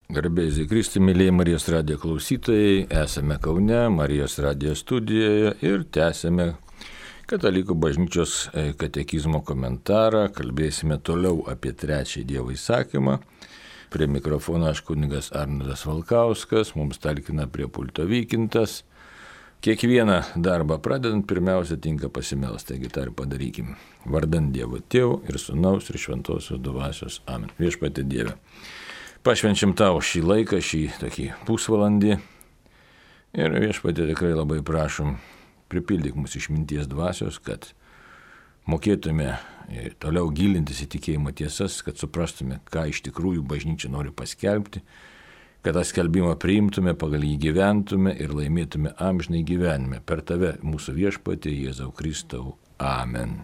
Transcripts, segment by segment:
Garbėjai Zikristi, mėlyje Marijos radijo klausytojai, esame Kaune, Marijos radijo studijoje ir tęsėme Katalikų bažnyčios katekizmo komentarą, kalbėsime toliau apie trečią Dievo įsakymą. Prie mikrofono aš kunigas Arnoldas Valkauskas, mums talkina prie pulto Vykintas. Kiekvieną darbą pradedant, pirmiausia tinka pasimelsti, taigi tą ir padarykim. Vardant Dievo Tėvo ir Sūnaus ir Šventosios Dvasios. Amen. Viešpatie Dieve. Pašvenčiam tau šį laiką, šį tokį pusvalandį ir viešpatie tikrai labai prašom, pripildyk mūsų išminties dvasios, kad mokėtume toliau gilintis į tikėjimo tiesas, kad suprastume, ką iš tikrųjų bažnyčia nori paskelbti, kad tą skelbimą priimtume, pagal jį gyventume ir laimėtume amžinai gyvenime. Per tave mūsų viešpatie Jėzau Kristau. Amen.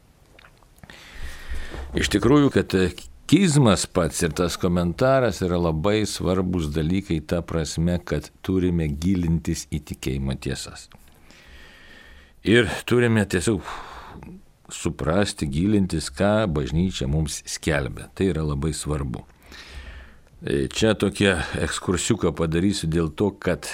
Iš tikrųjų, katekizmas pats ir tas komentaras yra labai svarbus dalykai ta prasme, kad turime gilintis į tikėjimo tiesas. Ir turime tiesiog suprasti, gilintis, ką bažnyčia mums skelbia. Tai yra labai svarbu. Čia tokią ekskursiuką padarysiu dėl to, kad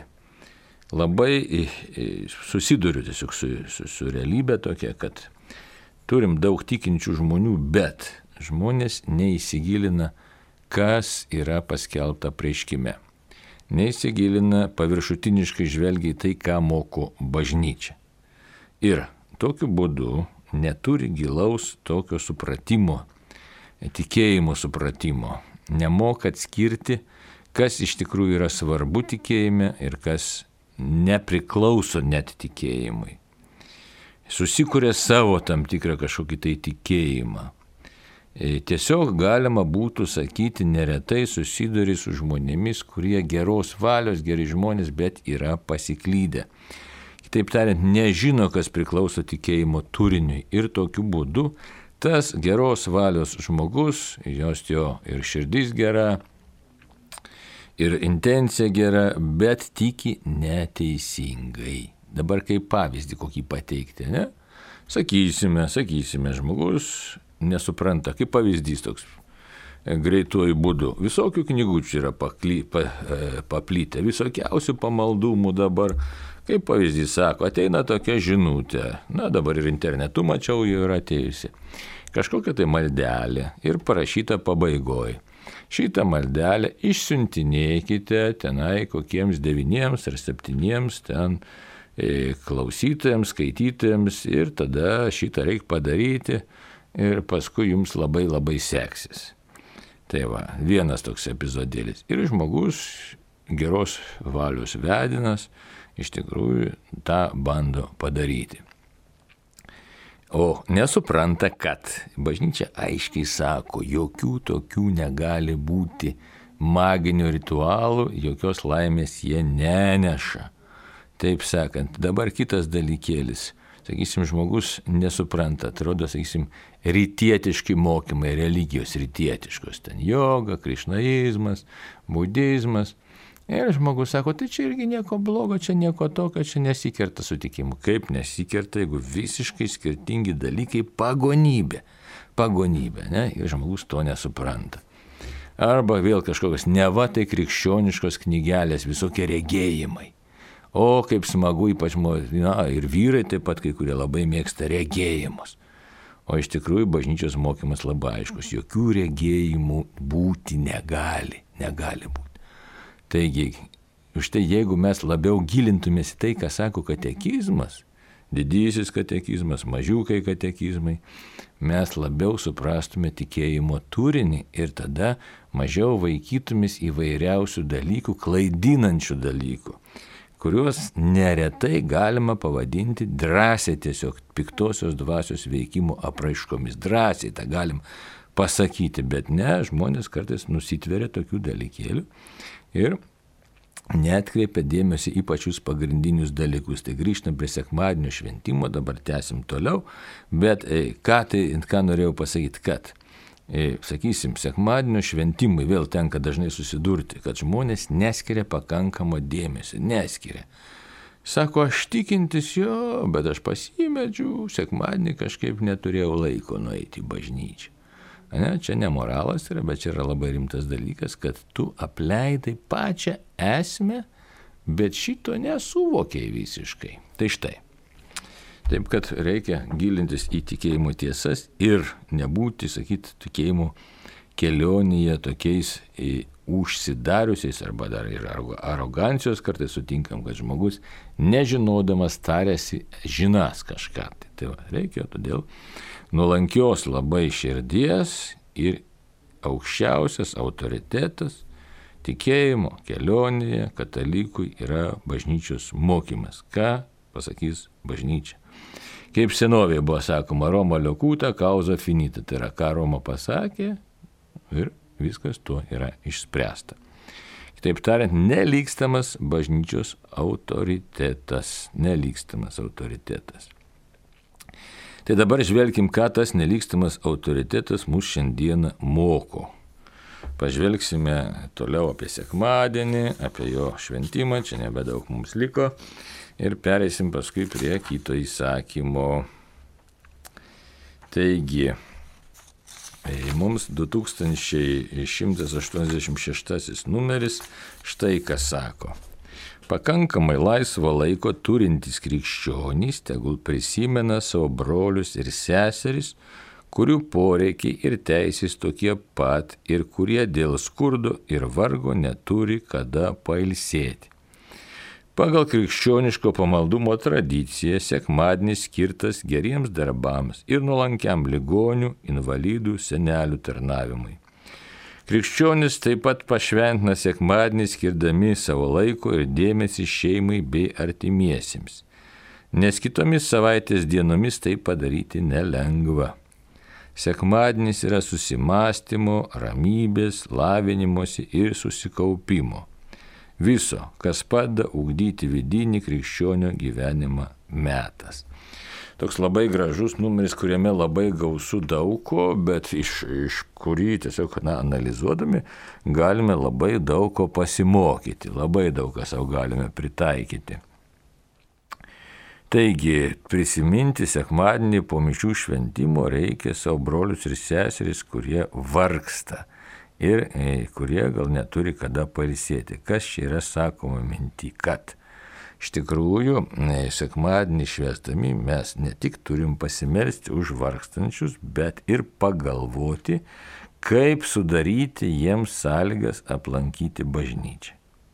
labai susiduriu tiesiog su realybė tokia, kad turim daug tikinčių žmonių, bet žmonės neįsigilina, kas yra paskelbta apreiškime. Neįsigilina, paviršutiniškai žvelgia į tai, ką moko bažnyčia. Ir tokiu būdu neturi gilaus tokio supratimo, tikėjimo supratimo. Nemoka atskirti, kas iš tikrųjų yra svarbu tikėjime ir kas nepriklauso net tikėjimui. Susikuria savo tam tikrą kažkokį tai tikėjimą. Tiesiog galima būtų sakyti, neretai susiduri su žmonėmis, kurie geros valios, geri žmonės, bet yra pasiklydę. Kitaip tariant, nežino, kas priklauso tikėjimo turiniui. Ir tokiu būdu tas geros valios žmogus, jo ir širdis gera, ir intencija gera, bet tiki neteisingai. Dabar kaip pavyzdį kokį pateikti, ne? Sakysime, žmogus nesupranta, kaip pavyzdys toks greituoju būdu. Visokių knygučių yra paplytę, visokiausių pamaldumų dabar. Kaip pavyzdys sako, ateina tokia žinutė, dabar ir internetu mačiau, jau yra atėjusi. Kažkokia tai maldelė ir parašyta pabaigoje. Šitą maldelę išsiuntinėkite tenai kokiems 9 ar 7 ten klausytojams, skaitytojams ir tada šitą reikia padaryti ir paskui jums labai labai seksis. Tai va, vienas toks epizodėlis. Ir žmogus, geros valios vedinas, iš tikrųjų tą bando padaryti. O nesupranta, kad bažnyčia aiškiai sako, jokių tokių negali būti maginių ritualų, jokios laimės jie neneša. Taip sakant, dabar kitas dalykėlis. Sakysim, žmogus nesupranta, atrodo, sakysim, rytietiški mokymai, religijos rytietiškos. Ten joga, krišnaizmas, budizmas. Ir žmogus sako, tai čia irgi nieko blogo, čia nieko tokio, čia nesikerta su tikimu. Kaip nesikerta, jeigu visiškai skirtingi dalykai pagonybė, ne? Ir žmogus to nesupranta. Arba vėl kažkokios neva tai krikščioniškos knygelės, visokie regėjimai. O kaip smagu, ypač ir vyrai taip pat, kai kurie labai mėgsta regėjimus. O iš tikrųjų bažnyčios mokymas labai aiškus, jokių regėjimų būti negali būti. Taigi, štai jeigu mes labiau gilintumės į tai, ką sako katekizmas, didysis katekizmas, mažiukai katekizmai, mes labiau suprastume tikėjimo turinį ir tada mažiau vaikytumės įvairiausių dalykų, klaidinančių dalykų, kuriuos neretai galima pavadinti drąsiai tiesiog piktosios dvasios veikimo apraiškomis. Drąsiai tą galim pasakyti, bet ne, žmonės kartais nusitveria tokių dalykėlių ir neatkreipia dėmesį į pačius pagrindinius dalykus. Tai grįžtam prie sekmadienio šventimo, dabar tęsim toliau, bet ką norėjau pasakyti, kad, sakysim, sekmadienio šventimui vėl tenka dažnai susidurti, kad žmonės neskiria pakankamo dėmesio, neskiria. Sako, aš tikintis bet aš pasimeldžiu, sekmadienį kažkaip neturėjau laiko nueiti į bažnyčią. Ne, čia ne moralas yra, bet čia yra labai rimtas dalykas, kad tu apleidai pačią esmę, bet šito nesuvokiai visiškai. Tai štai. Taip, kad reikia gilintis į tikėjimo tiesas ir nebūti, sakyti, tikėjimo kelionėje tokiais užsidariusiais arba dar ir arogancijos kartais sutinkam, kad žmogus nežinodamas tarėsi žinas kažką. Tai va, reikia todėl nuolankios labai širdies ir aukščiausias autoritetas tikėjimo kelionėje katalikui yra bažnyčios mokymas. Ką pasakys bažnyčia? Kaip senovėje buvo sakoma, Roma locuta, causa finita. Tai yra, ką Roma pasakė ir viskas tuo yra išspręsta. Kitaip tariant, nelygstamas bažnyčios autoritetas. Nelygstamas autoritetas. Tai dabar žvelkim, ką tas nelygstamas autoritetas mus šiandieną moko. Pažvelgsime toliau apie sekmadienį, apie jo šventimą, čia nebedaug mums liko. Ir pereisim paskui prie kito įsakymo. Taigi, mums 2186 numeris štai ką sako. Pakankamai laisvo laiko turintys krikščionys tegul prisimena savo brolius ir seseris, kurių poreikiai ir teisės tokie pat ir kurie dėl skurdo ir vargo neturi kada pailsėti. Pagal krikščioniško pamaldumo tradiciją sekmadienis skirtas geriems darbams ir nuolankiam ligonių, invalidų, senelių tarnavimui. Krikščionis taip pat pašventina sekmadienį skirdami savo laiko ir dėmesį šeimai bei artimiesiems, nes kitomis savaitės dienomis tai padaryti nelengva. Sekmadienis yra susimąstymo, ramybės, lavinimosi ir susikaupimo. Viso, kas padeda ugdyti vidinį krikščionio gyvenimą metas. Toks labai gražus numeris, kuriame labai gausu daug ko, bet iš kurį tiesiog analizuodami galime labai daug ko pasimokyti, labai daug ką savo galime pritaikyti. Taigi, prisiminti sekmadienį po mišių šventimo reikia savo brolius ir seseris, kurie vargsta. Ir kurie gal neturi kada pailsėti. Kas čia yra sakoma minty, kad iš tikrųjų sekmadienį švęsdami mes ne tik turim pasimelsti už vargstančius, bet ir pagalvoti, kaip sudaryti jiems sąlygas aplankyti bažnyčią.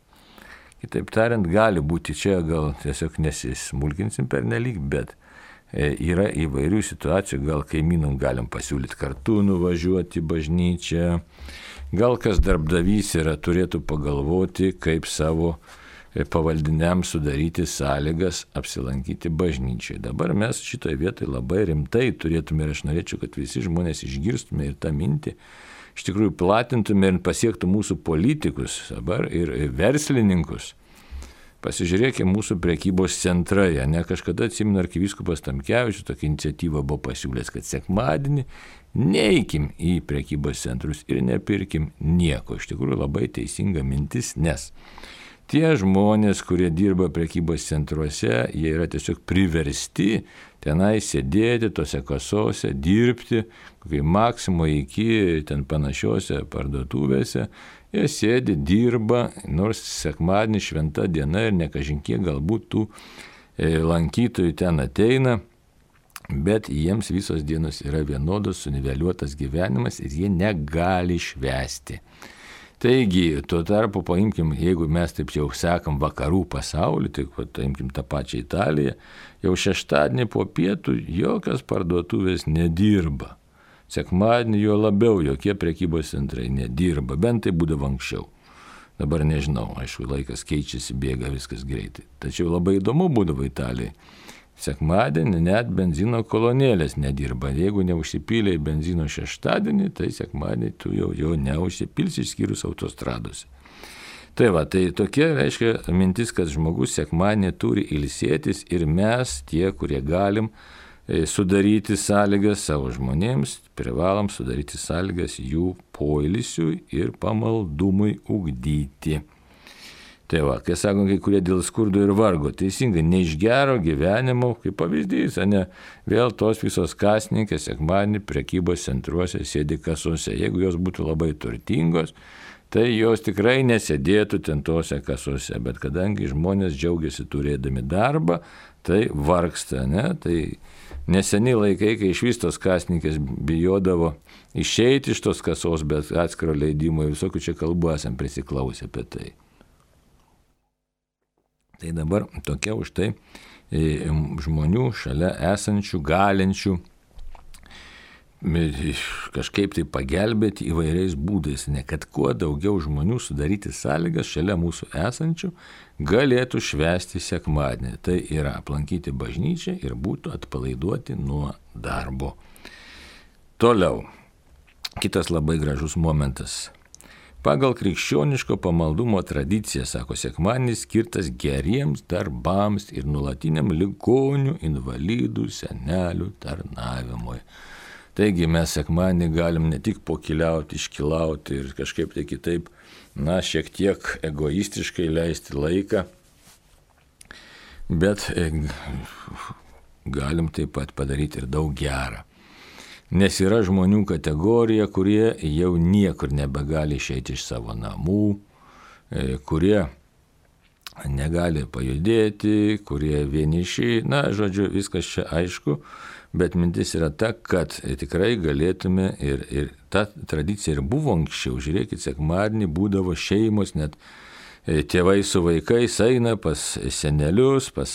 Kitaip tariant, gali būti čia, gal tiesiog nesismulkinsim pernelyg, bet yra įvairių situacijų, gal kaimynam galim pasiūlyti kartu nuvažiuoti į bažnyčią. Gal kas darbdavys yra, turėtų pagalvoti, kaip savo pavaldiniams sudaryti sąlygas apsilankyti bažnyčiai. Dabar mes šitoje vietoje labai rimtai turėtume ir aš norėčiau, kad visi žmonės išgirstume ir tą mintį, iš tikrųjų platintume ir pasiektų mūsų politikus dabar ir verslininkus. Pasižiūrėkime mūsų prekybos centrai, ne kažkada atsimenu arkivyskupas Tamkevičius tokia iniciatyva buvo pasiūlęs, kad sekmadienį neikim į prekybos centrus ir nepirkim nieko. Iš tikrųjų labai teisinga mintis, nes tie žmonės, kurie dirba prekybos centruose, jie yra tiesiog priversti tenai sėdėti tose kasose, dirbti, kokiai Maksimo iki ten panašiose parduotuvėse. Jie sėdi, dirba, nors sekmadienį šventa diena ir nekažinkie galbūt tų lankytojų ten ateina, bet jiems visos dienos yra vienodos, suniveliuotas gyvenimas ir jie negali švęsti. Taigi, tuo tarpu paimkim, jeigu mes taip jau sekam vakarų pasaulį, tai paimkim tą pačią Italiją, jau šeštadienį po pietų jokios parduotuvės nedirba. Sekmadienį jo labiau jokie prekybos centrai nedirba, bent tai būdavo anksčiau. Dabar nežinau, aišku, laikas keičiasi, bėga viskas greitai. Tačiau labai įdomu būdavo Italijai. Sekmadienį net benzino kolonėlės nedirba. Jeigu neužsipylėjai benzino šeštadienį, tai sekmadienį tu jau jo neužsipilsi išskyrus autostradose. Tai va, tai tokia reiškia mintis, kad žmogus sekmadienį turi ilsėtis ir mes, tie, kurie galim sudaryti sąlygas savo žmonėms, privalom sudaryti sąlygas jų poilsiui ir pamaldumui ugdyti. Tai va, kai sakom, kai kurie dėl skurdo ir vargo, teisingai, ne iš gero gyvenimo, kaip pavyzdys, ne, vėl tos visos kasininkės sekmadienį prekybos centruose sėdi kasose. Jeigu jos būtų labai turtingos, tai jos tikrai nesėdėtų ten tose kasose, bet kadangi žmonės džiaugiasi turėdami darbą, tai vargsta, ne, tai neseniai laikai, kai iš vis tos kasininkės bijodavo išeiti iš tos kasos, bet atskiro leidimo ir visokių čia kalbų esam prisiklausę apie tai. Tai dabar tokia už tai žmonių šalia esančių, galinčių kažkaip tai pagelbėti įvairiais būdais, ne kad kuo daugiau žmonių sudaryti sąlygas šalia mūsų esančių galėtų švęsti sekmadienį. Tai yra aplankyti bažnyčią ir būtų atpalaiduoti nuo darbo. Toliau, kitas labai gražus momentas. Pagal krikščioniško pamaldumo tradiciją, sako, sekmadienis skirtas geriems darbams ir nuolatiniam ligonių, invalidų, senelių tarnavimui. Taigi mes sekmadienį galim ne tik pokiliauti, iškilauti ir kažkaip tai kitaip, šiek tiek egoistiškai leisti laiką, bet galim taip pat padaryti ir daug gerą. Nes yra žmonių kategorija, kurie jau niekur nebegali išeiti iš savo namų, kurie negali pajudėti, kurie vieniši, žodžiu, viskas čia aišku, bet mintis yra ta, kad tikrai galėtume ir ta tradicija ir buvo anksčiau, žiūrėkit, sekmadienį būdavo šeimos, net tėvai su vaikais eina pas senelius, pas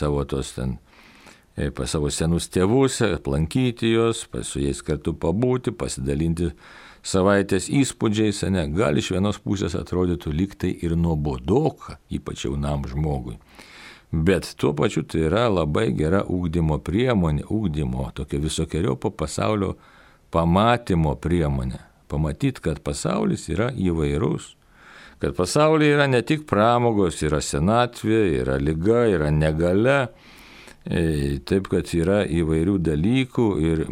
savo senus tėvus, aplankyti juos, su jais kartu pabūti, pasidalinti savaitės įspūdžiais, gali iš vienos pusės atrodytų lyg tai ir nuobodoka, ypač jaunam žmogui. Bet tuo pačiu tai yra labai gera ugdymo priemonė, tokio visokiojopo pasaulio pamatymo priemonė. Pamatyti, kad pasaulis yra įvairus, kad pasaulyje yra ne tik pramogos, yra senatvė, yra liga, yra negalia, taip kad yra įvairių dalykų ir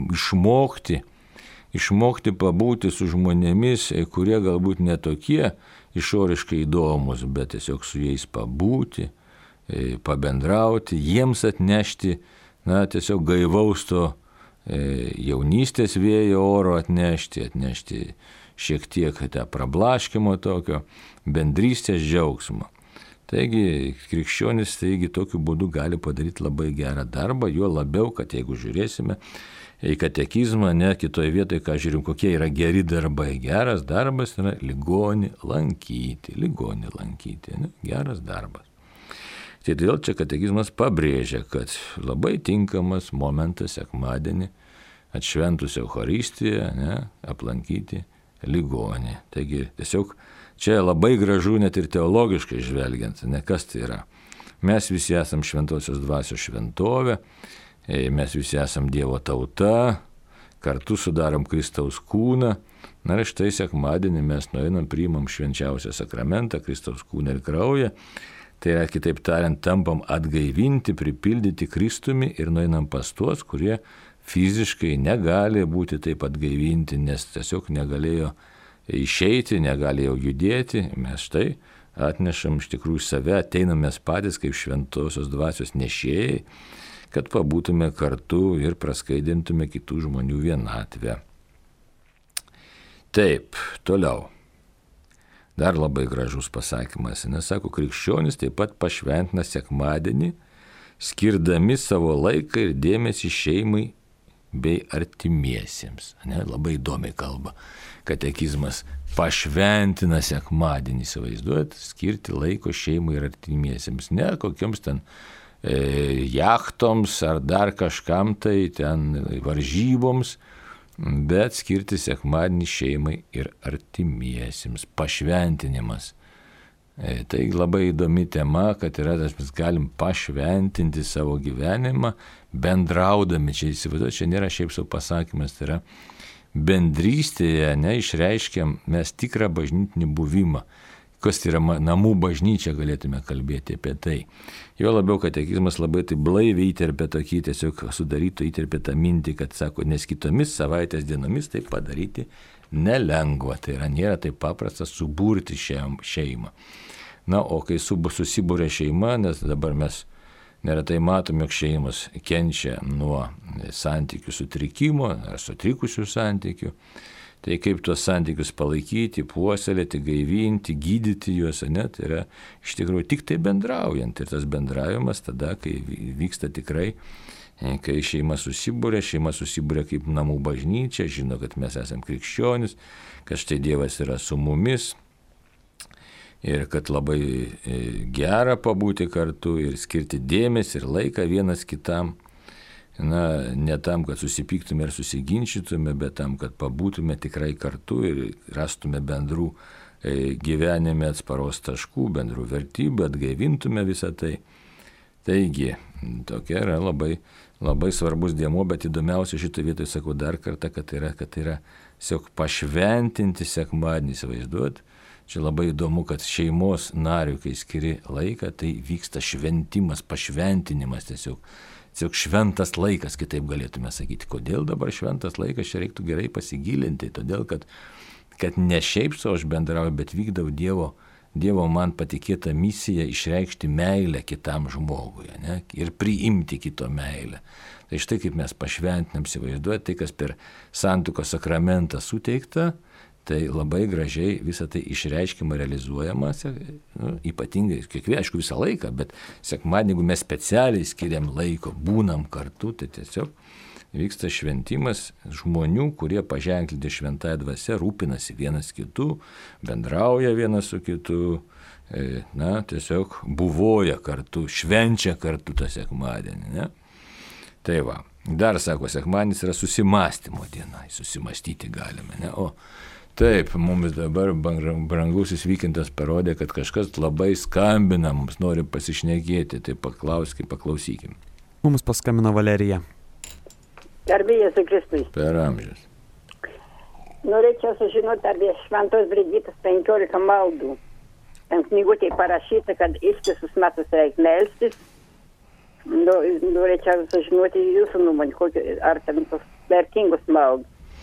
išmokti pabūti su žmonėmis, kurie galbūt netokie išoriškai įdomus, bet tiesiog su jais pabūti, pabendrauti, jiems atnešti, tiesiog gaivaus to jaunystės vėjo oro atnešti šiek tiek tą prablaškimo tokio bendrystės džiaugsmo. Taigi krikščionis tokiu būdu gali padaryti labai gerą darbą, juo labiau, kad jeigu žiūrėsime į katekizmą, kitoje vietoje, ką žiūrim, kokie yra geri darbai. Geras darbas yra ligonį lankyti, geras darbas. Tai todėl čia katekizmas pabrėžia, kad labai tinkamas momentas sekmadienį atšventus Eucharistiją, aplankyti ligonį. Taigi tiesiog čia labai gražu net ir teologiškai žvelgiant, kas tai yra. Mes visi esam šventosios dvasios šventovė, mes visi esam Dievo tauta, kartu sudarom Kristaus kūną. Ir štai sekmadienį mes nueinam, priimam švenčiausią sakramentą, Kristaus kūną ir kraują. Tai yra, kitaip tariant, tampam atgaivinti, pripildyti Kristumi ir nueinam pas tuos, kurie fiziškai negali būti taip atgaivinti, nes tiesiog negalėjo išeiti, negalėjo judėti. Mes štai atnešam iš tikrųjų save, ateinam mes patys kaip šventosios dvasios nešėjai, kad pabūtume kartu ir praskaidintume kitų žmonių vienatvę. Taip, toliau. Dar labai gražus pasakymas. Sako, krikščionis taip pat pašventina sekmadienį, skirdami savo laiką ir dėmesį šeimai bei artimiesiems. Labai įdomiai kalba. Katekizmas pašventina sekmadienį, įsivaizduojat, skirti laiko šeimai ir artimiesiems. Ne kokioms ten jachtoms ar dar kažkam tai ten varžyboms, bet skirti sekmadienį šeimai ir artimiesiems. Pašventinimas. Tai labai įdomi tema, kad mes galim pašventinti savo gyvenimą bendraudami. Čia įsivaizduoju, čia nėra šiaip savo pasakymas, tai yra bendrystėje, išreiškiam mes tikrą bažnytinį buvimą. Kas tai yra namų bažnyčia, galėtume kalbėti apie tai. Jo labiau katekizmas labai tai blaiviai tiesiog sudarytų įterpė tą mintį, kad sako, nes kitomis savaitės dienomis tai padaryti nelengva. Tai yra, nėra taip paprasta suburti šeimą. Na, o kai susibūrė šeima, nes dabar mes neretai matome, jog šeimos kenčia nuo santykių sutrikimo ar sutrikusių santykių. Tai kaip tuos santykius palaikyti, puoselėti, gaivinti, gydyti juos, tai yra iš tikrųjų tik tai bendraujant. Ir tas bendravimas tada, kai vyksta tikrai, kai šeima susibūrė kaip namų bažnyčia, žino, kad mes esame krikščionis, kad štai Dievas yra su mumis ir kad labai gera pabūti kartu ir skirti dėmesį ir laiką vienas kitam. Ne tam, kad susipyktume ir susiginčytume, bet tam, kad pabūtume tikrai kartu ir rastume bendrų gyvenime atsparos taškų, bendrų vertybių, atgaivintume visą tai. Taigi, tokia yra labai, labai svarbus dėmuo, bet įdomiausia šitą vietą, sakau dar kartą, kad yra tiesiog pašventinti sekmadienį, įsivaizduot. Čia labai įdomu, kad šeimos nariui, kai skiri laiką, tai vyksta šventimas, pašventinimas tiesiog šventas laikas, kitaip galėtume sakyti. Kodėl dabar šventas laikas, čia reiktų gerai pasigilinti, todėl kad ne šiaip su aš bendrauju, bet vykdau Dievo man patikėtą misiją išreikšti meilę kitam žmogui, ir priimti kito meilę. Tai štai kaip mes pašventinam, įsivaizduoti, tai kas per santuokos sakramentą suteikta, tai labai gražiai visą tai išreiškima, realizuojama, ypatingai, aišku, visą laiką, bet sekmadienį, jeigu mes specialiai skiriam laiko, būnam kartu, tai tiesiog vyksta šventimas žmonių, kurie paženklinti šventąją dvasią, rūpinasi vienas kitu, bendrauja vienas su kitu, tiesiog buvoja kartu, švenčia kartu tą sekmadienį. Tai va, dar sako, sekmadienis yra susimąstymo diena, susimąstyti galime. O taip, mums dabar brangusis Vykintas parodė, kad kažkas labai skambina, mums nori pasišnekėti, tai paklausykim. Mums paskambino Valerija. Garbė Jėzui Kristui. Per amžius. Norėčiau sužinoti apie Šventos Brigitos 15 maldų. Ten knygutėje parašyta, kad ištisus metus reikia melstis. Norėčiau sužinoti jūsų nuomonę, ar ten tos vertingus maldos.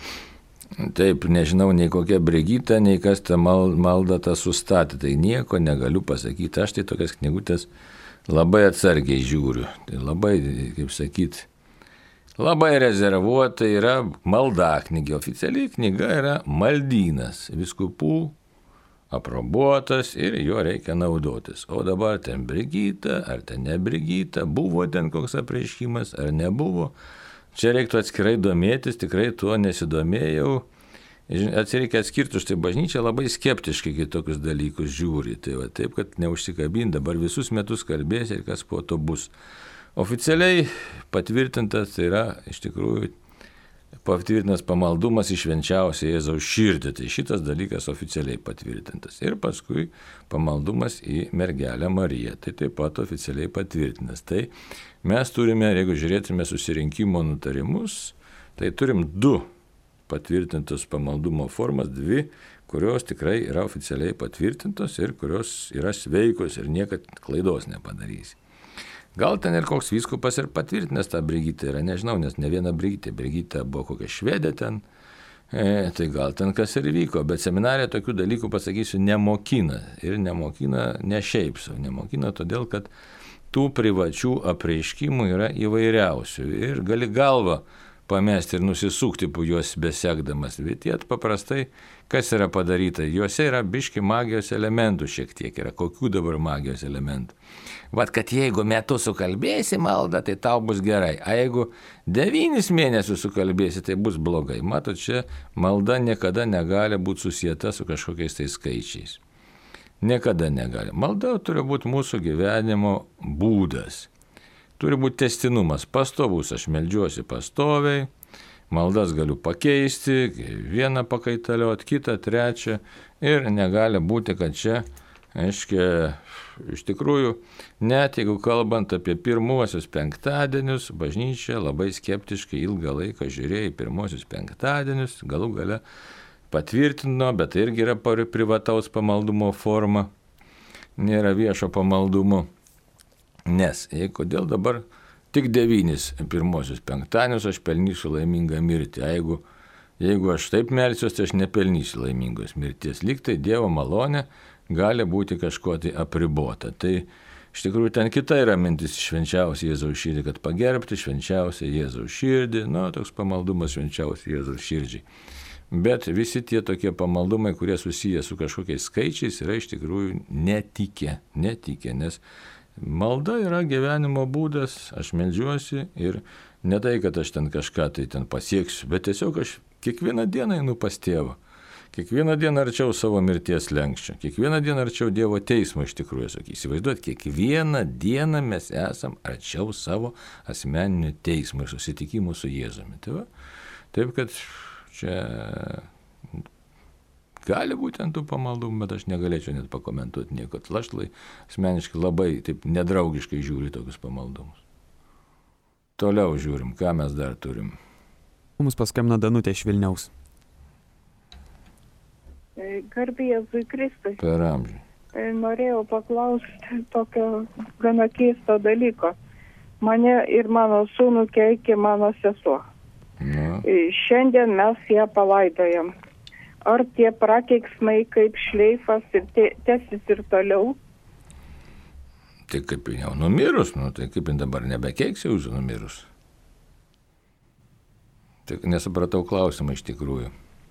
Taip, nežinau nei kokia Brigita, nei kas tą maldą tą sustatė, tai nieko negaliu pasakyti. Aš tai tokias knygutės labai atsargiai žiūriu. Tai labai, kaip sakyti, labai rezervuota yra maldaknygė. Oficialiai knyga yra maldynas, vyskupų aprobuotas ir juo reikia naudotis. O dabar ten Brigita, ar ten ne Brigita, buvo ten koks apreiškimas, ar nebuvo. Čia reiktų atskirai domėtis, tikrai tuo nesidomėjau. Reikia atskirti, štai bažnyčia labai skeptiškai kitokius dalykus žiūri. Tai va, taip, kad neužsikabint, dabar visus metus kalbės ir kas po to bus. Oficialiai patvirtintas tai yra iš tikrųjų patvirtintas pamaldumas į švenčiausią Jėzaus širdį. Tai šitas dalykas oficialiai patvirtintas. Ir paskui pamaldumas į mergelę Mariją. Tai taip pat oficialiai patvirtintas. Tai mes turime, jeigu žiūrėtume susirinkimo nutarimus, tai turim 2 patvirtintus pamaldumo formas, 2, kurios tikrai yra oficialiai patvirtintos ir kurios yra sveikos ir niekad klaidos nepadarys. Gal ten ir koks vyskupas ir patvirtinęs tą Brigitą yra, nežinau, nes ne viena Brigita buvo kokia švedė ten, tai gal ten kas ir vyko, bet seminarija tokių dalykų, pasakysiu, nemokina. Ir nemokina ne šiaip sau, nemokina todėl, kad tų privačių apreiškimų yra įvairiausių ir gali galvą pamesti ir nusisukti po juos besekdamas, bet jie paprastai, kas yra padaryta, juose yra biški magijos elementų šiek tiek, yra kokių dabar magijos elementų. Vat, kad jeigu metus sukalbėsi maldą, tai tau bus gerai, a jeigu 9 mėnesius sukalbėsi, tai bus blogai. Matot, čia malda niekada negali būti susieta su kažkokiais tai skaičiais. Niekada negali. Malda turi būti mūsų gyvenimo būdas. Turi būti tęstinumas, pastovus, aš meldžiuosi pastoviai, maldas galiu pakeisti, vieną pakaitaliot, kitą, trečią ir negali būti, kad čia, aiškiai, iš tikrųjų, net jeigu kalbant apie pirmuosius penktadienius, bažnyčia labai skeptiškai ilgą laiką žiūrėjo į pirmuosius penktadienius, galų gale patvirtino, bet tai irgi yra privataus pamaldumo forma, nėra viešo pamaldumo. Nes, kodėl dabar tik 9 pirmosius penktadienius aš pelnysiu laimingą mirtį. Jeigu aš taip melsiuosi, tai aš nepelnysiu laimingos mirties. Lyg tai Dievo malonė gali būti kažkuo tai apribota. Tai iš tikrųjų ten kita yra mintis švenčiausią Jėzaus širdį, kad pagerbti švenčiausią Jėzaus širdį, toks pamaldumas švenčiausią Jėzaus širdžiai. Bet visi tie tokie pamaldumai, kurie susiję su kažkokiais skaičiais, yra iš tikrųjų netikė, nes malda yra gyvenimo būdas, aš meldžiuosi ir ne tai, kad aš ten kažką tai ten pasieksiu, bet tiesiog aš kiekvieną dieną einu pas tėvą. Kiekvieną dieną arčiau savo mirties lenkščio, kiekvieną dieną arčiau Dievo teismo iš tikrųjų, įsivaizduot, kiekvieną dieną mes esam arčiau savo asmeninio teismo ir susitikimų su Jėzumi. Taip, kad čia gali būti ant tų pamaldumų, bet aš negalėčiau net pakomentuoti nieko. Aš asmeniškai labai taip nedraugiškai žiūriu tokius pamaldumus. Toliau žiūrim, ką mes dar turim. Mums paskambino Danutė iš Vilniaus. Garbė Jėzui Kristui. Per amžių. Norėjau paklausti tokio gana keisto dalyko. Mane ir mano sūnų keikė mano sesuo. Šiandien mes ją palaidojam. Ar tie prakeiksmai kaip šleifas ir tęsis ir toliau? Tai kaip jau numirus, tai kaip dabar nebekeiks jūsų numirus. Tai nesupratau klausimą iš tikrųjų.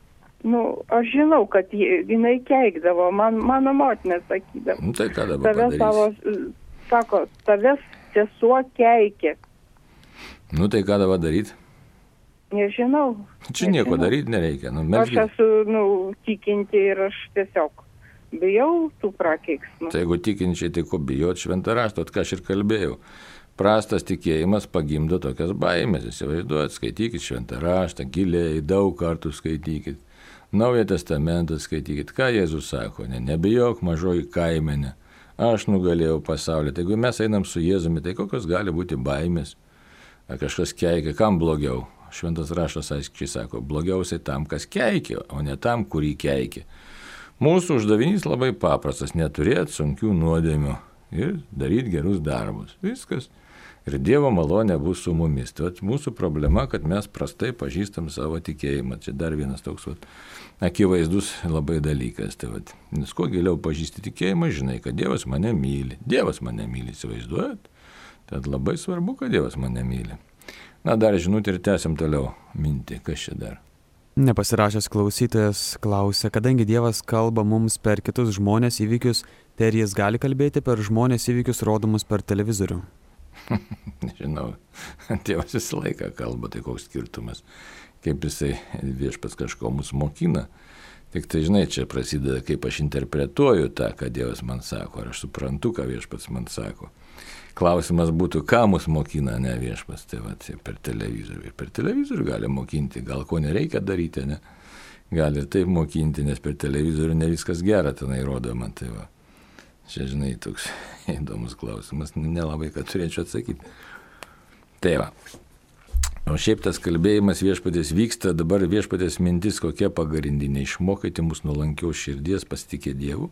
Aš žinau, kad jinai keikdavo, mano motina sakydavo. Tai ką dabar padarysi? Sako, tavęs sesuo keikė. Tai ką dabar daryti? Nežinau. Čia nieko daryti nereikia. Aš esu, tikinti ir aš tiesiog bijau tų prakeiksmų. Tai jeigu tikinčiai, tai ko bijot šventą raštą, ką aš ir kalbėjau. Prastas tikėjimas pagimdo tokias baimės. Įsivaizduojat, skaitykit šventą raštą, giliai, daug kartų skaitykit. Naują testamentą skaitykit, ką Jėzus sako, nebijok mažoji kaimenė, aš nugalėjau pasaulį. Tai jeigu mes einam su Jėzumi, tai kokios gali būti baimės, ar kažkas keikia, kam blogiau. Šventas raštas aiškiai sako, blogiausiai tam, kas keikia, o ne tam, kurį keikia. Mūsų uždavinys labai paprastas, neturėti sunkių nuodėmių ir daryti gerus darbus. Viskas. Ir Dievo malonė bus su mumis. Tai mūsų problema, kad mes prastai pažįstam savo tikėjimą. Čia dar vienas toks akivaizdus labai dalykas. Nes kuo giliau pažįsti tikėjimą, žinai, kad Dievas mane myli. Dievas mane myli, įsivaizduojat? Tad labai svarbu, kad Dievas mane myli. Dar žinutė ir tęsiam toliau mintį. Kas čia dar? Nepasirašęs klausytojas klausia, kadangi Dievas kalba mums per kitus žmonės įvykius, tai ar jis gali kalbėti per žmonės įvykius rodomus per televizorių? Nežinau, Dievas visą laiką kalba, tai koks skirtumas, kaip jisai viešpats kažko mus mokina. Tik tai, žinai, čia prasideda, kaip aš interpretuoju tą, ką Dievas man sako, ar aš suprantu, ką viešpats man sako. Klausimas būtų, ką mus mokina, ne viešpats, tai per televizorių. Ir per televizorių gali mokinti, gal ko nereikia daryti, ne? Gali ir taip mokinti, nes per televizorių ne viskas gera tenai rodoma, tai va. Čia, žinai, toks įdomus klausimas, nelabai ką turėčiau atsakyti. Tai va. O šiaip tas kalbėjimas viešpatės vyksta, dabar viešpatės mintis kokia pagrindinė, išmokyti mus nuolankiaus širdies, pasitikėti Dievu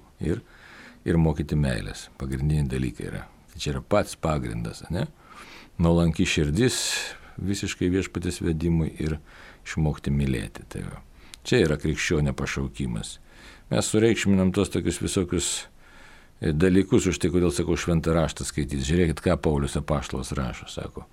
ir mokyti meilės. Pagrindiniai dalykai yra. Tai čia yra pats pagrindas, ne? Nuolanki širdis visiškai viešpatės vedimui ir išmokti mylėti. Tai va. Čia yra krikščionio pašaukimas. Mes sureikšminam tos tokius visokius dalykus, už tai, kodėl sakau šventą raštą skaityti. Žiūrėkit, ką Paulius apaštalas rašo, sako.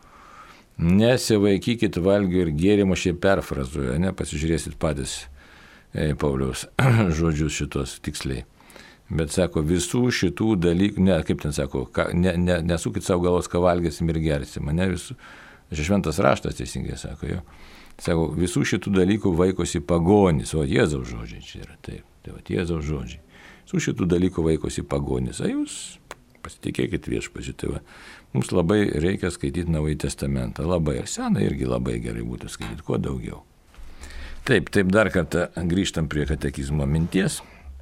Nesivaikykit valgio ir gėrimo, šiaip perfrazuoja, ne, pasižiūrėsit patys Pauliaus žodžius šitos tiksliai. Bet sako, visų šitų dalykų, ne, kaip ten sako, nesukit savo galvos, ką valgėsim ir gersim, ne, visų, šventas raštas teisingai sako, jo. Sako, visų šitų dalykų vaikosi pagonis, o Jėzaus žodžiai čia yra, taip, tai va, Jėzaus žodžiai. Su šitų dalykų vaikosi pagonis, o jūs pasitikėkit viešpačiu. Tai va, mums labai reikia skaityti Naująjį testamentą, labai ir seną irgi labai gerai būtų skaityti, kuo daugiau. Taip, dar kartą grįžtam prie katekizmo minties.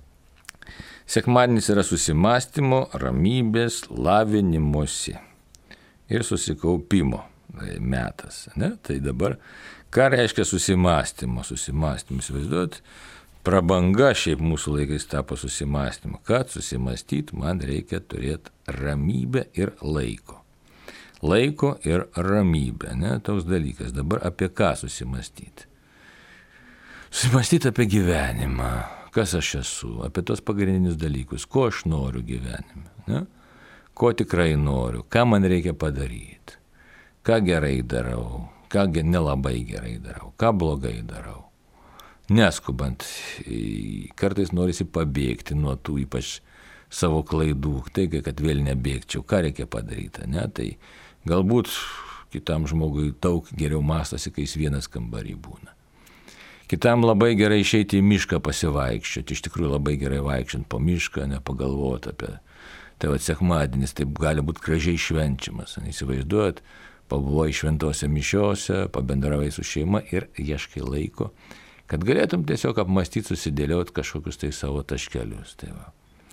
Sekmadienis yra susimąstymo, ramybės, lavinimosi ir susikaupimo metas. Ne? Tai dabar, ką reiškia susimąstymo? Susimąstymo, įsivaizduot, prabanga šiaip mūsų laikais tapo susimąstymu. Kad susimąstyti, man reikia turėti ramybę ir laiko. Laiko ir ramybę, ne, toks dalykas. Dabar apie ką susimąstyti? Susimąstyti apie gyvenimą. kas aš esu, apie tos pagrindinius dalykus, ko aš noriu gyvenime, ne? Ko tikrai noriu, ką man reikia padaryti, ką gerai darau, ką nelabai gerai darau, ką blogai darau. Neskubant, kartais norisi pabėgti nuo tų ypač savo klaidų, tai kad vėl nebėgčiau, ką reikia padaryti, ne? Tai galbūt kitam žmogui daug geriau mąstosi, kai jis vienas kambarį būna. Kitam labai gerai išeiti į mišką pasivaikščioti, iš tikrųjų labai gerai vaikščiant po mišką, nepagalvoti apie. Tai sekmadienis taip gali būti gražiai švenčiamas. Įsivaizduojat, pabuvai šventose mišiose, pabendravai su šeima ir ieškai laiko, kad galėtum tiesiog apmastyti, susidėlioti kažkokius tai savo taškelius. Tai va.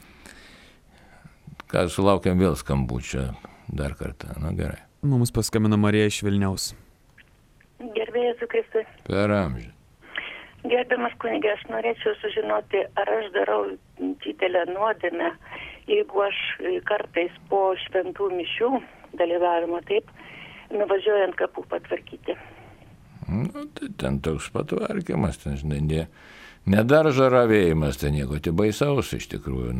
Ką sulaukiam vėl skambučio dar kartą, gerai. Mums paskambino Marija iš Vilniaus. Gerbėjas Kristui. Per amžių. Gerbiamas kunige, aš norėčiau sužinoti, ar aš darau didelę nuodėmę, jeigu aš kartais po šventų mišių dalyvavimo taip, nuvažiuojant kapų patvarkyti. Tai ten toks patvarkymas, ten, žinai, nedaržo ravėjimas, tai nieko tai baisaus iš tikrųjų,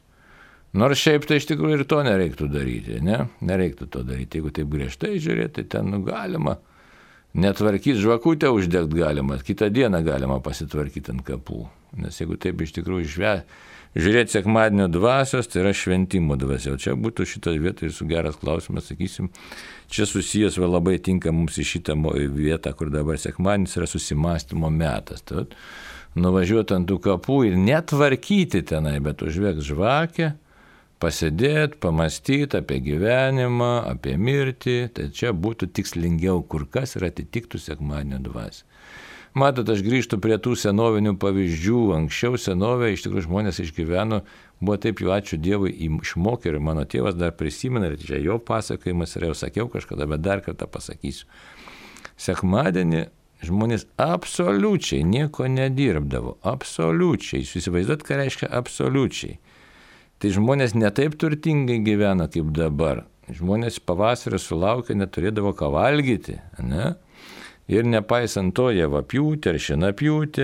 nors šiaip tai iš tikrųjų ir to nereiktų daryti, ne? Nereiktų to daryti, jeigu taip griežtai žiūrėti, tai ten galima. Netvarkyti žvakutę uždegti galima, kitą dieną galima pasitvarkyti ant kapų. Nes jeigu taip iš tikrųjų žiūrėti sekmadienio dvasios, tai yra šventimo dvasia. O čia būtų šitas vieta ir su geras klausimas, sakysim, čia susijęs labai tinka mums į šitą vietą, kur dabar sekmadienis yra susimastymo metas. Tai nuvažiuoti ant tų kapų ir netvarkyti tenai, bet užvegti žvakę, pasėdėti, pamastyti apie gyvenimą, apie mirtį, tai čia būtų tikslingiau kur kas ir atitiktų sekmadienio dvasią. Matot, aš grįžtu prie tų senovinių pavyzdžių. Anksčiau senovė iš tikrųjų žmonės išgyveno, buvo taip jau ačiū Dievui išmokė ir mano tėvas dar prisimena, ir čia jo pasakojimas ir jau sakiau kažkada, bet dar kartą pasakysiu. Sekmadienį žmonės absoliučiai nieko nedirbdavo, absoliučiai. Jūs įsivaizduot, ką reiškia absoliučiai. Tai žmonės netaip turtingai gyvena kaip dabar. Žmonės pavasario sulaukia, neturėdavo ką valgyti, ne? Ir nepaisant to, jie pjūtė ar šienapjūtė,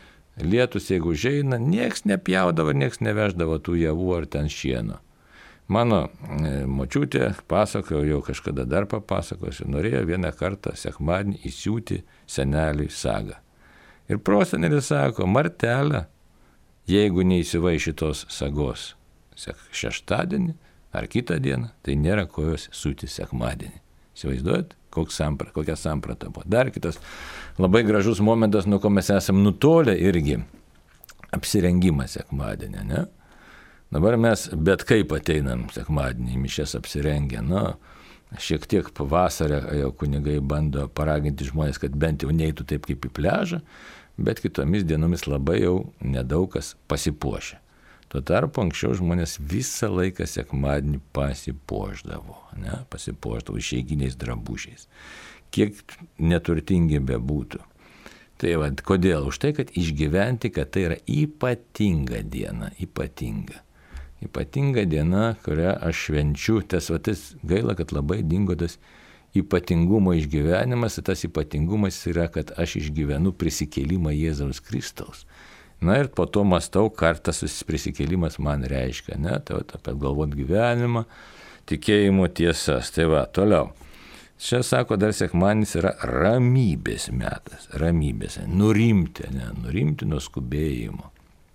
lietus jeigu užeina, nieks nepjaudavo, nieks neveždavo tų javų ar ten šieno. Mano močiutė pasakojo, jau kažkada dar papasakosiu, norėjo vieną kartą sekmadienį įsiūti seneliui sagą. Ir prosenelis sako, Martelė, jeigu neįsivai šitos sagos šeštadienį ar kitą dieną, tai nėra ko jos siūti sekmadienį. Įsivaizduojat, kokia samprata buvo. Dar kitas labai gražus momentas, nuo ko mes esam nutolę irgi, apsirengimas sekmadienį, ne? Dabar mes bet kaip ateinam sekmadienį, mišias apsirengę, šiek tiek pavasarę jau kunigai bando paraginti žmonės, kad bent jau neitų taip kaip į pliažą, bet kitomis dienomis labai jau nedaug kas pasipuošia. Tuo tarpu anksčiau žmonės visą laiką sekmadienį pasipuošdavo, ne? Pasipuošdavo išeiginiais drabužiais, kiek neturtingi bebūtų. Tai va, kodėl? Už tai, kad išgyventi, kad tai yra ypatinga diena, ypatinga diena, kurią aš švenčiu. Tas gaila, kad labai dingo tas ypatingumo išgyvenimas, tas ypatingumas yra, kad aš išgyvenu prisikėlimą Jėzaus Kristaus. Ir po to mąstau, ką tas prisikėlimas man reiškia, ne? Tai apie galvot gyvenimą, tikėjimo tiesas. Tai va, toliau. Čia sako, dar sekmadienis yra ramybės metas, nurimti nuo skubėjimo.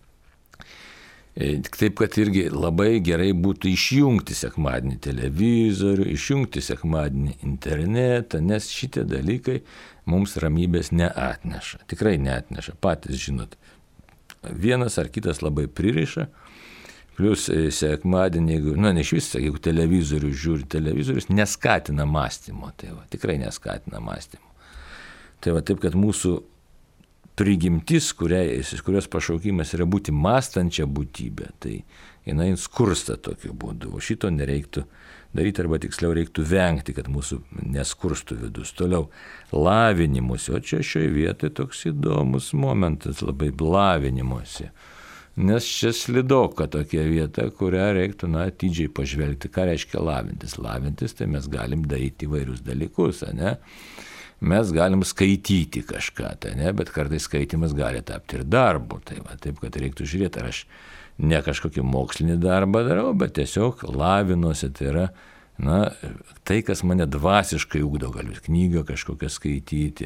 Taip, kad irgi labai gerai būtų išjungti sekmadienį televizorių, išjungti sekmadienį internetą, nes šitie dalykai mums ramybės neatneša, tikrai neatneša, patys žinot. Vienas ar kitas labai pririša, plus sekmadienį, jeigu televizorių žiūri, televizorius neskatina mąstymo, tai va, tikrai neskatina mąstymo. Tai va, taip, kad mūsų prigimtis, kurios pašaukimas yra būti mąstančia būtybė, tai jinai skursta tokiu būdu, o šito nereiktų daryti, arba tiksliau reiktų vengti, kad mūsų neskurstų vidus. Toliau, lavinimuose, o čia šioje vietoje toks įdomus momentas, labai lavinimuose, nes čia slidoka tokia vieta, kurią reiktų atidžiai pažvelgti, ką reiškia lavintis. Lavintis, tai mes galim daryti įvairius dalykus, ne? mes galim skaityti kažką, tai ne, bet kartais skaitimas gali tapti ir darbu. Tai va, taip, kad reiktų žiūrėti, ar aš ne kažkokį mokslinį darbą darau, bet tiesiog lavinuosi, tai yra, tai, kas mane dvasiškai ugdo, galiu knygą kažkokią skaityti.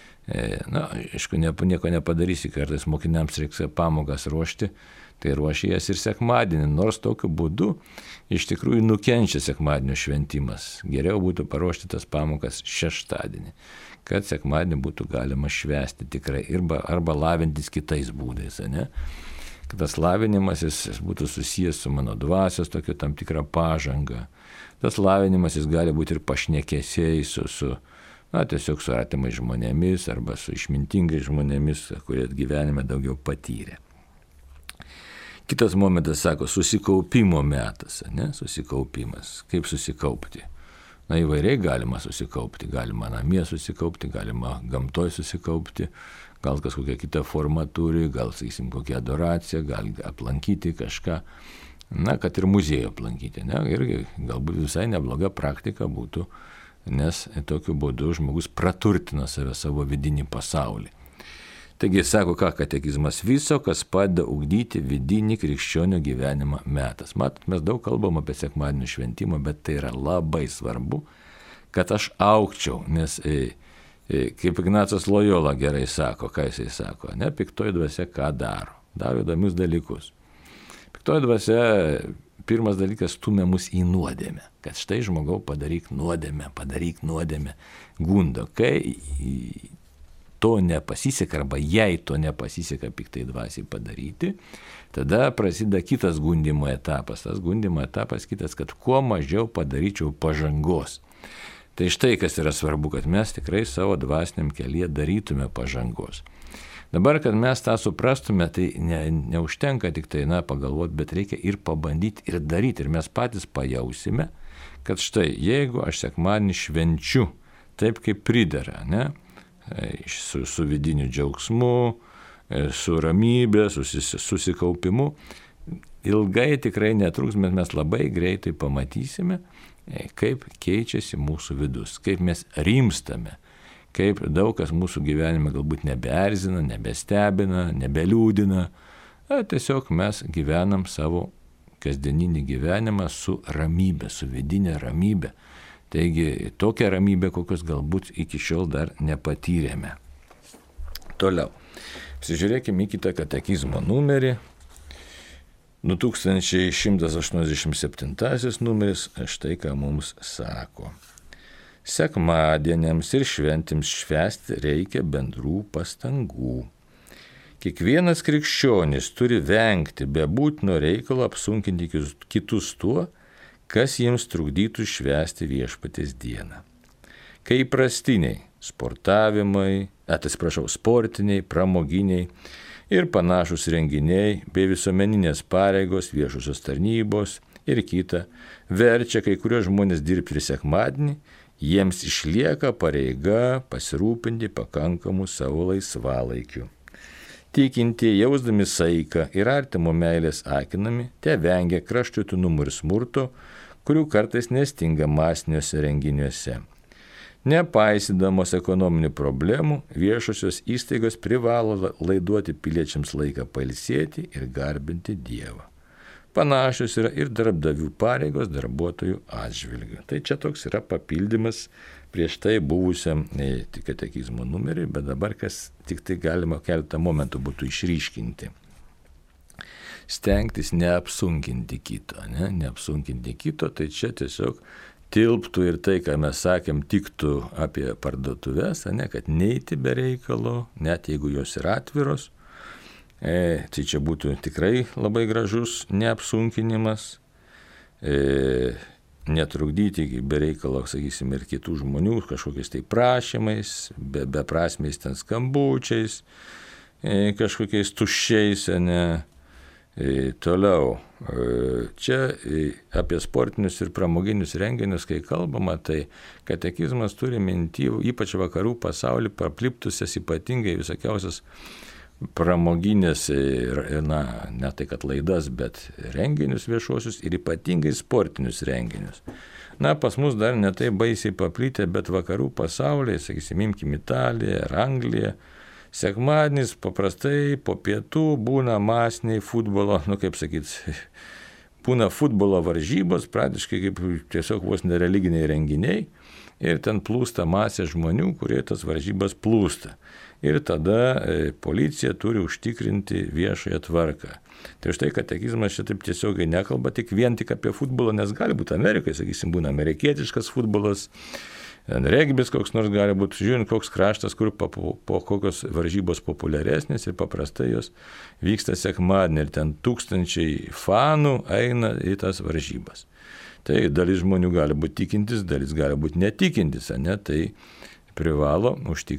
Aišku, nieko nepadarysi, kartais mokiniams reiks pamokas ruošti, tai ruošia jas ir sekmadienį, nors tokiu būdu iš tikrųjų nukenčia sekmadienio šventimas. Geriau būtų paruošti tas pamokas šeštadienį, kad sekmadienį būtų galima švęsti tikrai arba lavintis kitais būdais, ne? Kad tas lavinimas jis būtų susijęs su mano dvasios tokiu tam tikrą pažangą. Tas lavinimas jis gali būti ir pašnekesiai tiesiog su artimais žmonėmis arba su išmintingais žmonėmis, kurie gyvenime daugiau patyrė. Kitas momentas, sako, susikaupimo metas, ne? Susikaupimas. Kaip susikaupti? Įvairiai galima susikaupti. Galima namie susikaupti, galima gamtoj susikaupti, gal kažkokią kitą formą turi, gal, sakysim, kokią adoraciją, gal aplankyti kažką, kad ir muziejų aplankyti, ne? Irgi galbūt visai nebloga praktika būtų, nes tokiu būdu žmogus praturtina savo vidinį pasaulį. Taigi, sako, katekizmas viso, kas padeda ugdyti vidinį krikščionio gyvenimą metas. Matot, mes daug kalbam apie sekmadienio šventimą, bet tai yra labai svarbu, kad aš augčiau, nes kaip Ignacas Lojola gerai sako, ką jisai sako, ne, piktoji dvasia ką daro? Daro įdomius dalykus. Piktoji dvasia, pirmas dalykas, stumia mus į nuodėmę, kad štai žmogau padaryk nuodėmę, gundo, kai to nepasiseka arba jei to nepasiseka piktai dvasiai padaryti, tada prasideda kitas gundimo etapas. Tas gundimo etapas kitas, kad kuo mažiau padaryčiau pažangos. Tai štai kas yra svarbu, kad mes tikrai savo dvasiniam kelyje darytume pažangos. Dabar, kad mes tą suprastume, tai neužtenka tik tai pagalvoti, bet reikia ir pabandyti ir daryti. Ir mes patys pajausime, kad štai jeigu aš sekmadienį švenčiu taip, kaip pridera, ne? Su vidiniu džiaugsmu, su ramybė, susikaupimu, ilgai tikrai netruks, bet mes labai greitai pamatysime, kaip keičiasi mūsų vidus, kaip mes rimstame, kaip daug kas mūsų gyvenime galbūt nebeerzina, nebestebina, nebeliūdina. Tiesiog mes gyvenam savo kasdieninį gyvenimą su ramybė, su vidinė ramybė. Taigi tokią ramybę, kokios galbūt iki šiol dar nepatyrėme. Toliau. Pasižiūrėkime į kitą katekizmo numerį. 2187 numeris, štai ką mums sako. Sekmadieniams ir šventims švęsti reikia bendrų pastangų. Kiekvienas krikščionis turi vengti be būtino reikalo apsunkinti kitus tuo, kas jiems trukdytų švęsti viešpaties dieną. Kai įprastiniai sportiniai, pramoginiai ir panašus renginiai bei visuomeninės pareigos, viešosios tarnybos ir kita verčia kai kurios žmonės dirbti ir sekmadienį, jiems išlieka pareiga pasirūpinti pakankamu savo laisvalaikiu. Tikintieji, jausdami saiką ir artimo meilės akinami, vengia kraštutinumų ir smurto, kurių kartais nestinga masiniuose renginiuose. Nepaisydamos ekonominių problemų, viešosios įstaigos privalo laiduoti piliečiams laiką pailsėti ir garbinti Dievą. Panašios yra ir darbdavių pareigos darbuotojų atžvilgiu. Tai čia toks yra papildymas prieš tai buvusiam katekizmo numeriui, bet dabar kas tik tai galima keletą momentų būtų išryškinti. Stengtis neapsunkinti kito, neapsunkinti kito, tai čia tiesiog tilptų ir tai, ką mes sakėm, tiktų apie parduotuvės, kad neiti be reikalo, net jeigu jos yra atviros. Tai čia būtų tikrai labai gražus neapsunkinimas, netrukdyti be reikalo, sakysim, ir kitų žmonių kažkokiais tai prašymais, beprasmiais ten skambučiais, kažkokiais tuščiais, Toliau, čia apie sportinius ir pramoginius renginius, kai kalbama, tai katekizmas turi minty, ypač vakarų pasaulį, papliptusias ypatingai visokiausias pramoginės, ne tai kad laidas, bet renginius viešuosius ir ypatingai sportinius renginius. Pas mus dar netai baisiai paplitę, bet vakarų pasaulyje, sakysim, imkim Italiją ar Angliją, sekmadienis paprastai po pietų būna masiniai futbolo, būna futbolo varžybos, praktiškai kaip tiesiog vos nereliginiai renginiai, ir ten plūsta masė žmonių, kurie tas varžybas plūsta. Ir tada policija turi užtikrinti viešąją tvarką. Tai štai katekizmas šitaip tiesiogiai nekalba vien tik apie futbolą, nes gali būti Amerikai, sakysim, būna amerikietiškas futbolas, regbis koks nors gali būti, žiūrint, koks kraštas, kur po kokios varžybos populiaresnės, ir paprastai jos vyksta sekmadienį ir ten tūkstančiai fanų eina į tas varžybas. Tai dalis žmonių gali būti tikintis, dalis gali būti netikintis, tai privalo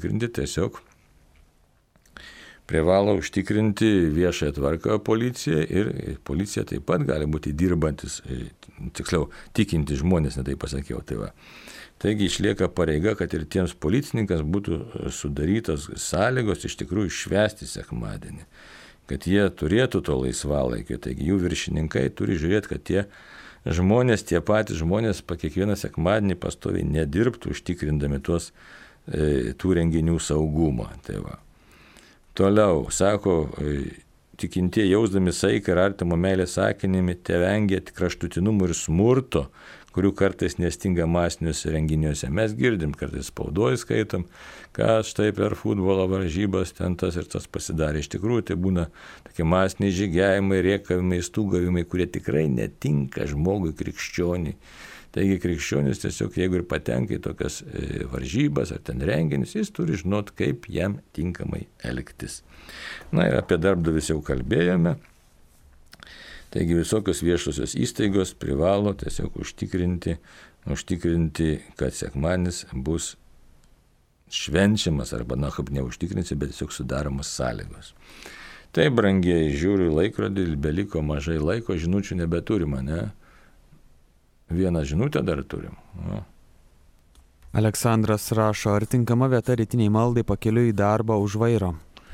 užtikrinti viešąją tvarką policija, ir policija taip pat gali būti dirbantis, tiksliau, tikinti žmonės, netai pasakiau. Taigi išlieka pareiga, kad ir tiems policininkams būtų sudarytos sąlygos iš tikrųjų švęsti sekmadienį, kad jie turėtų to laisvalaikio, taigi jų viršininkai turi žiūrėti, kad tie patys žmonės kiekvieną sekmadienį pastoviai nedirbtų, užtikrindami tų renginių saugumą. Toliau, sako, tikintieji jausdami saiką ir artimo meilės sakinimi tevengia kraštutinumų ir smurto, kurių kartais nestinga masiniuose renginiuose. Mes girdim, kartais spaudoje skaitom, kad štai per futbolo varžybas ten tas ir tas pasidarė. Iš tikrųjų, tai būna tokie masiniai žygiavimai, rėkavimai, stūgavimai, kurie tikrai netinka žmogui krikščioniui. Taigi krikščionis tiesiog, jeigu ir patenka į tokias varžybas ar ten renginius, jis turi žinot, kaip jam tinkamai elgtis. Ir apie darbdavius jau kalbėjome. Taigi visokios viešosios įstaigos privalo tiesiog užtikrinti, kad sekmadienis bus švenčiamas, arba, kaip neužtikrinsi, bet tiesiog sudaromos sąlygos. Tai, brangieji, žiūriu laikrodį, beliko mažai laiko, žinučių nebeturim, ne? Vieną žinutę dar turim. Aleksandras rašo, ar tinkama vieta rytiniai maldai pakeliui į darbą už vairo?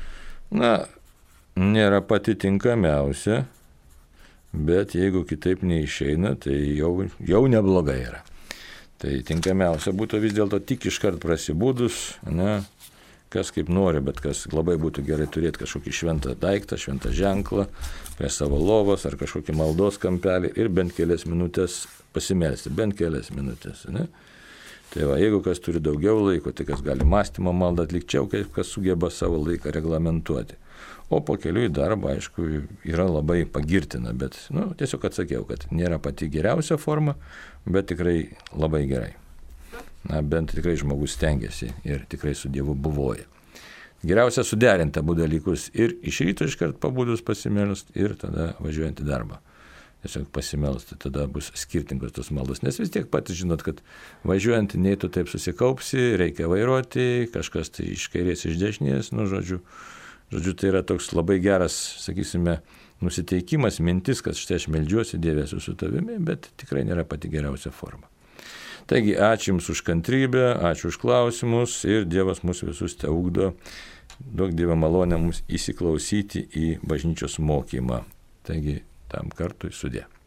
Nėra pati tinkamiausia, bet jeigu kitaip neišeina, tai jau neblogai yra. Tai tinkamiausia būtų vis dėlto tik iškart prasibūdus, kas kaip nori, bet kas labai būtų gerai turėti kažkokį šventą daiktą, šventą ženklą prie savo lovos ar kažkokį maldos kampelį ir bent kelias minutės pasimelsti, bent kelias minutės. Tai jeigu kas turi daugiau laiko, tai kas gali mąstymo maldą atlikčiau, kas sugeba savo laiką reglamentuoti. O po kelių į darbą, aišku, yra labai pagirtina, bet tiesiog atsakiau, kad nėra pati geriausia forma, bet tikrai labai gerai. Bent tikrai žmogus stengiasi ir tikrai su Dievu buvoja. Geriausia suderinti abu dalykus ir iš ryto iškart pabudus pasimelst ir tada važiuojant į darbą. Tiesiog pasimelsti, tada bus skirtingos tos maldos, nes vis tiek patys žinot, kad važiuojant nei tu taip susikaupsi, reikia vairuoti, kažkas tai iš kairės, iš dešinės, žodžiu, tai yra toks labai geras, sakysime, nusiteikimas, mintis, kad štai aš meldžiuosi, Dieve, esu su tavimi, bet tikrai nėra pati geriausia forma. Taigi, ačiū Jums už kantrybę, ačiū už klausimus ir Dievas mus visus te ugdo. Duok Dieve malonę mums įsiklausyti į bažnyčios mokymą. Taigi, tam kartui sudie.